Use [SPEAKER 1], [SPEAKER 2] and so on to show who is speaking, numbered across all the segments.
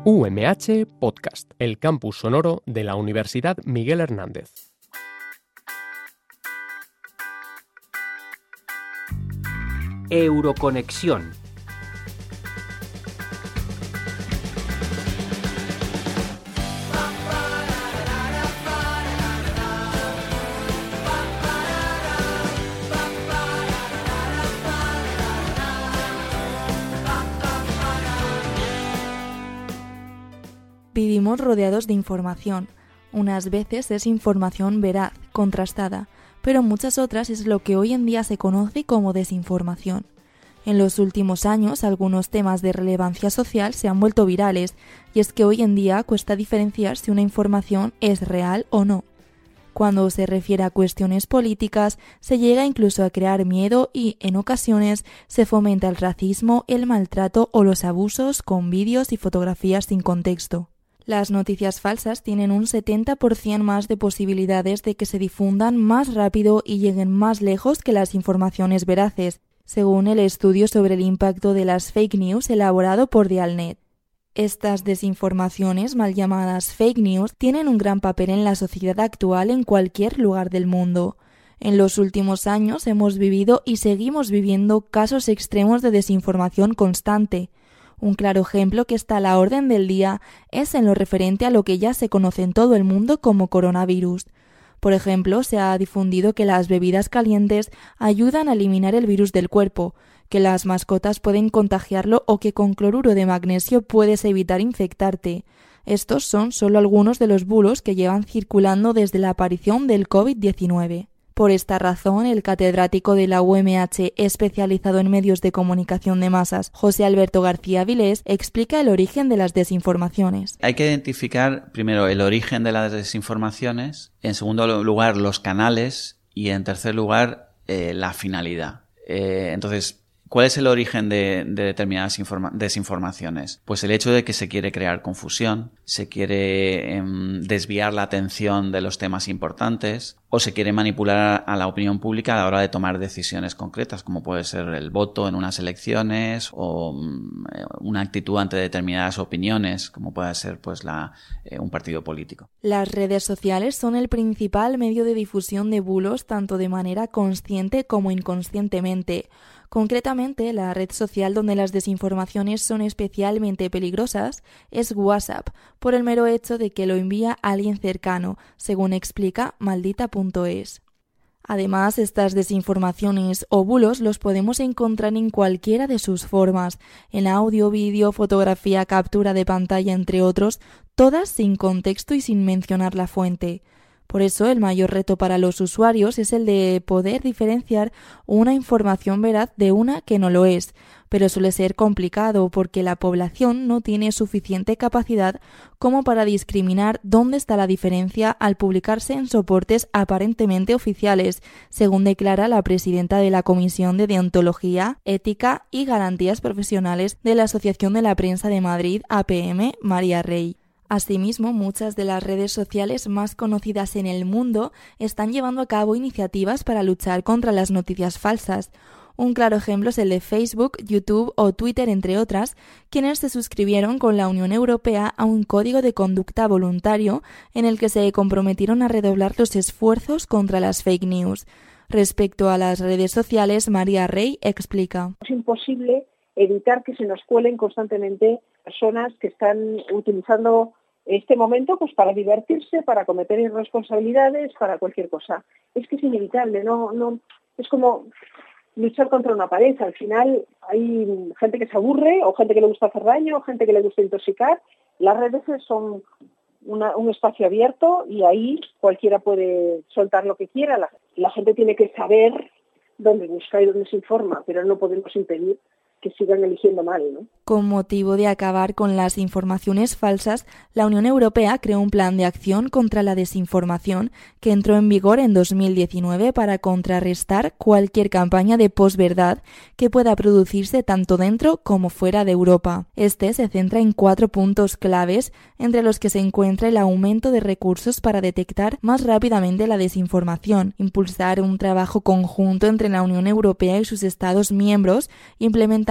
[SPEAKER 1] UMH Podcast, el campus sonoro de la Universidad Miguel Hernández.
[SPEAKER 2] Euroconexión.
[SPEAKER 3] Vivimos rodeados de información. Unas veces es información veraz, contrastada, pero muchas otras es lo que hoy en día se conoce como desinformación. En los últimos años, algunos temas de relevancia social se han vuelto virales, y es que hoy en día cuesta diferenciar si una información es real o no. Cuando se refiere a cuestiones políticas, se llega incluso a crear miedo y, en ocasiones, se fomenta el racismo, el maltrato o los abusos con vídeos y fotografías sin contexto. Las noticias falsas tienen un 70% más de posibilidades de que se difundan más rápido y lleguen más lejos que las informaciones veraces, según el estudio sobre el impacto de las fake news elaborado por Dialnet. Estas desinformaciones, mal llamadas fake news, tienen un gran papel en la sociedad actual en cualquier lugar del mundo. En los últimos años hemos vivido y seguimos viviendo casos extremos de desinformación constante. Un claro ejemplo que está a la orden del día es en lo referente a lo que ya se conoce en todo el mundo como coronavirus. Por ejemplo, se ha difundido que las bebidas calientes ayudan a eliminar el virus del cuerpo, que las mascotas pueden contagiarlo o que con cloruro de magnesio puedes evitar infectarte. Estos son solo algunos de los bulos que llevan circulando desde la aparición del COVID-19. Por esta razón, el catedrático de la UMH especializado en medios de comunicación de masas, José Alberto García Vilés, explica el origen de las desinformaciones.
[SPEAKER 4] Hay que identificar primero el origen de las desinformaciones, en segundo lugar los canales y en tercer lugar la finalidad. Entonces, ¿cuál es el origen de determinadas desinformaciones? Pues el hecho de que se quiere crear confusión, se quiere desviar la atención de los temas importantes o se quiere manipular a la opinión pública a la hora de tomar decisiones concretas, como puede ser el voto en unas elecciones o una actitud ante determinadas opiniones, como puede ser pues un partido político.
[SPEAKER 3] Las redes sociales son el principal medio de difusión de bulos tanto de manera consciente como inconscientemente. Concretamente, la red social donde las desinformaciones son especialmente peligrosas es WhatsApp, por el mero hecho de que lo envía alguien cercano, según explica Maldita.es. Además, estas desinformaciones o bulos los podemos encontrar en cualquiera de sus formas, en audio, vídeo, fotografía, captura de pantalla, entre otros, todas sin contexto y sin mencionar la fuente. Por eso, el mayor reto para los usuarios es el de poder diferenciar una información veraz de una que no lo es, pero suele ser complicado porque la población no tiene suficiente capacidad como para discriminar dónde está la diferencia al publicarse en soportes aparentemente oficiales, según declara la presidenta de la Comisión de Deontología, Ética y Garantías Profesionales de la Asociación de la Prensa de Madrid, APM, María Rey. Asimismo, muchas de las redes sociales más conocidas en el mundo están llevando a cabo iniciativas para luchar contra las noticias falsas. Un claro ejemplo es el de Facebook, YouTube o Twitter, entre otras, quienes se suscribieron con la Unión Europea a un código de conducta voluntario en el que se comprometieron a redoblar los esfuerzos contra las fake news. Respecto a las redes sociales, María Rey explica.
[SPEAKER 5] Es imposible evitar que se nos cuelen constantemente personas que están utilizando este momento pues para divertirse, para cometer irresponsabilidades, para cualquier cosa. Es que es inevitable, no es como luchar contra una pared. Al final hay gente que se aburre, o gente que le gusta hacer daño, o gente que le gusta intoxicar. Las redes son un espacio abierto y ahí cualquiera puede soltar lo que quiera. La gente tiene que saber dónde busca y dónde se informa, pero no podemos impedir que sigan eligiendo mal, ¿no?
[SPEAKER 3] Con motivo de acabar con las informaciones falsas, la Unión Europea creó un plan de acción contra la desinformación que entró en vigor en 2019 para contrarrestar cualquier campaña de posverdad que pueda producirse tanto dentro como fuera de Europa. Este se centra en 4 puntos claves, entre los que se encuentra el aumento de recursos para detectar más rápidamente la desinformación, impulsar un trabajo conjunto entre la Unión Europea y sus Estados miembros, implementando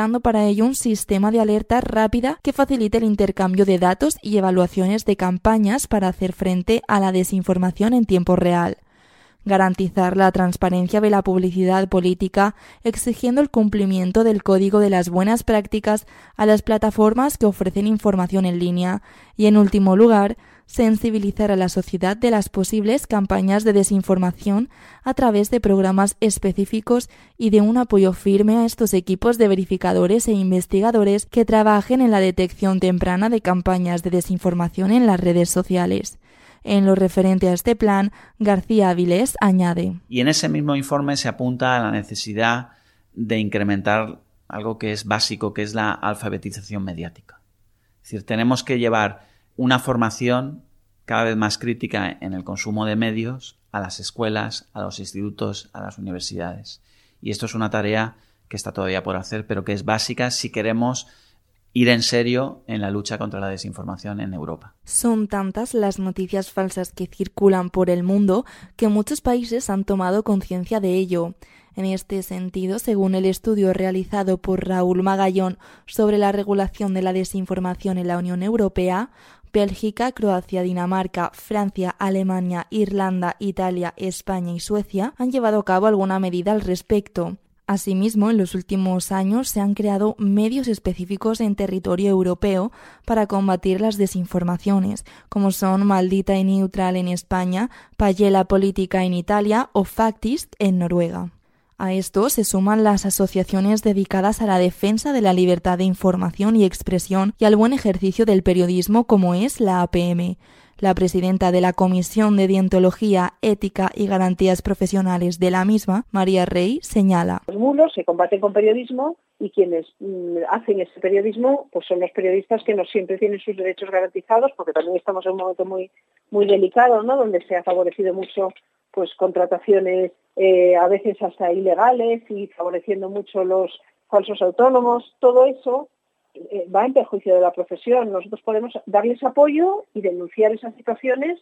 [SPEAKER 3] creando para ello un sistema de alerta rápida que facilite el intercambio de datos y evaluaciones de campañas para hacer frente a la desinformación en tiempo real. Garantizar la transparencia de la publicidad política, exigiendo el cumplimiento del código de las buenas prácticas a las plataformas que ofrecen información en línea y, en último lugar, sensibilizar a la sociedad de las posibles campañas de desinformación a través de programas específicos y de un apoyo firme a estos equipos de verificadores e investigadores que trabajen en la detección temprana de campañas de desinformación en las redes sociales. En lo referente a este plan, García Avilés añade:
[SPEAKER 4] Y en ese mismo informe se apunta a la necesidad de incrementar algo que es básico, que es la alfabetización mediática. Es decir, tenemos que llevar una formación cada vez más crítica en el consumo de medios a las escuelas, a los institutos, a las universidades. Y esto es una tarea que está todavía por hacer, pero que es básica si queremos ir en serio en la lucha contra la desinformación en Europa.
[SPEAKER 3] Son tantas las noticias falsas que circulan por el mundo que muchos países han tomado conciencia de ello. En este sentido, según el estudio realizado por Raúl Magallón sobre la regulación de la desinformación en la Unión Europea, Bélgica, Croacia, Dinamarca, Francia, Alemania, Irlanda, Italia, España y Suecia han llevado a cabo alguna medida al respecto. Asimismo, en los últimos años se han creado medios específicos en territorio europeo para combatir las desinformaciones, como son Maldita y Neutral en España, Pagella Política en Italia o Factist en Noruega. A esto se suman las asociaciones dedicadas a la defensa de la libertad de información y expresión y al buen ejercicio del periodismo, como es la APM. La presidenta de la Comisión de Deontología, Ética y Garantías Profesionales de la misma, María Rey, señala:
[SPEAKER 5] Los bulos se combaten con periodismo y quienes hacen ese periodismo pues son los periodistas que no siempre tienen sus derechos garantizados, porque también estamos en un momento muy delicado, ¿no?, donde se ha favorecido mucho pues contrataciones a veces hasta ilegales y favoreciendo mucho los falsos autónomos. Todo eso va en perjuicio de la profesión. Nosotros podemos darles apoyo y denunciar esas situaciones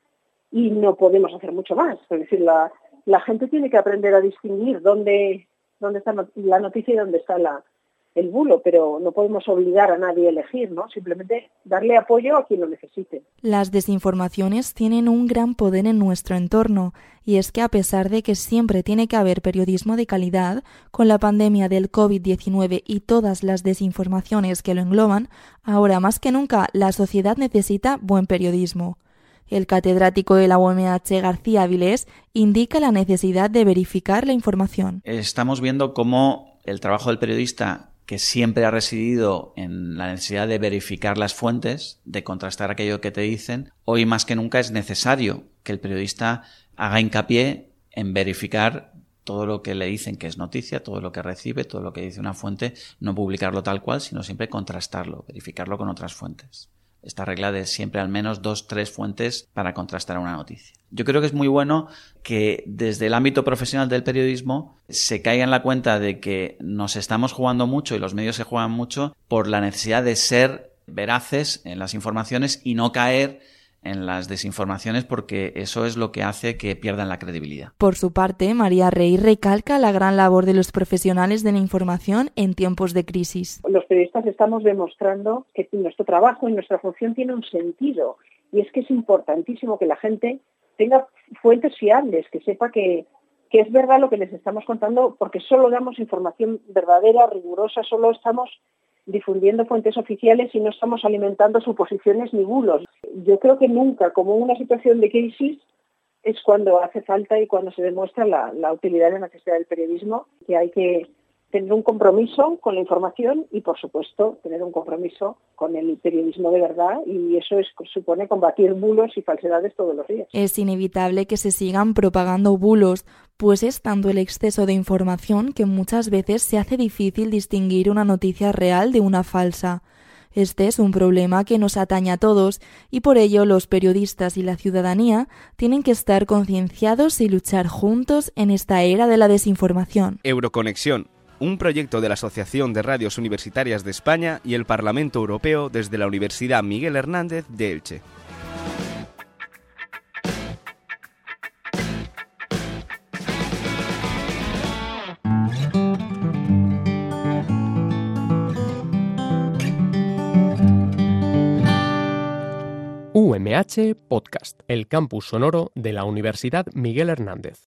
[SPEAKER 5] y no podemos hacer mucho más. Es decir, la gente tiene que aprender a distinguir dónde está la noticia y dónde está el bulo, pero no podemos obligar a nadie a elegir, ¿no? Simplemente darle apoyo a quien lo necesite.
[SPEAKER 3] Las desinformaciones tienen un gran poder en nuestro entorno, y es que a pesar de que siempre tiene que haber periodismo de calidad, con la pandemia del COVID-19 y todas las desinformaciones que lo engloban, ahora más que nunca la sociedad necesita buen periodismo. El catedrático de la UMH, García Avilés, indica la necesidad de verificar la información.
[SPEAKER 4] Estamos viendo cómo el trabajo del periodista, que siempre ha residido en la necesidad de verificar las fuentes, de contrastar aquello que te dicen, hoy más que nunca es necesario que el periodista haga hincapié en verificar todo lo que le dicen que es noticia, todo lo que recibe, todo lo que dice una fuente, no publicarlo tal cual, sino siempre contrastarlo, verificarlo con otras fuentes. Esta regla de siempre al menos 2-3 fuentes para contrastar una noticia. Yo creo que es muy bueno que desde el ámbito profesional del periodismo se caiga en la cuenta de que nos estamos jugando mucho y los medios se juegan mucho por la necesidad de ser veraces en las informaciones y no caer en las desinformaciones, porque eso es lo que hace que pierdan la credibilidad.
[SPEAKER 3] Por su parte, María Rey recalca la gran labor de los profesionales de la información en tiempos de crisis.
[SPEAKER 5] Los periodistas estamos demostrando que nuestro trabajo y nuestra función tiene un sentido, y es que es importantísimo que la gente tenga fuentes fiables, que sepa que es verdad lo que les estamos contando, porque solo damos información verdadera, rigurosa, solo estamos difundiendo fuentes oficiales y no estamos alimentando suposiciones ni bulos. Yo creo que nunca, como una situación de crisis, es cuando hace falta y cuando se demuestra la utilidad y la necesidad del periodismo, que hay que tener un compromiso con la información y, por supuesto, tener un compromiso con el periodismo de verdad, y eso supone combatir bulos y falsedades todos los días.
[SPEAKER 3] Es inevitable que se sigan propagando bulos, pues es tanto el exceso de información que muchas veces se hace difícil distinguir una noticia real de una falsa. Este es un problema que nos atañe a todos y por ello los periodistas y la ciudadanía tienen que estar concienciados y luchar juntos en esta era de la desinformación.
[SPEAKER 2] Euroconexión, un proyecto de la Asociación de Radios Universitarias de España y el Parlamento Europeo desde la Universidad Miguel Hernández de Elche.
[SPEAKER 1] UMH Podcast, el campus sonoro de la Universidad Miguel Hernández.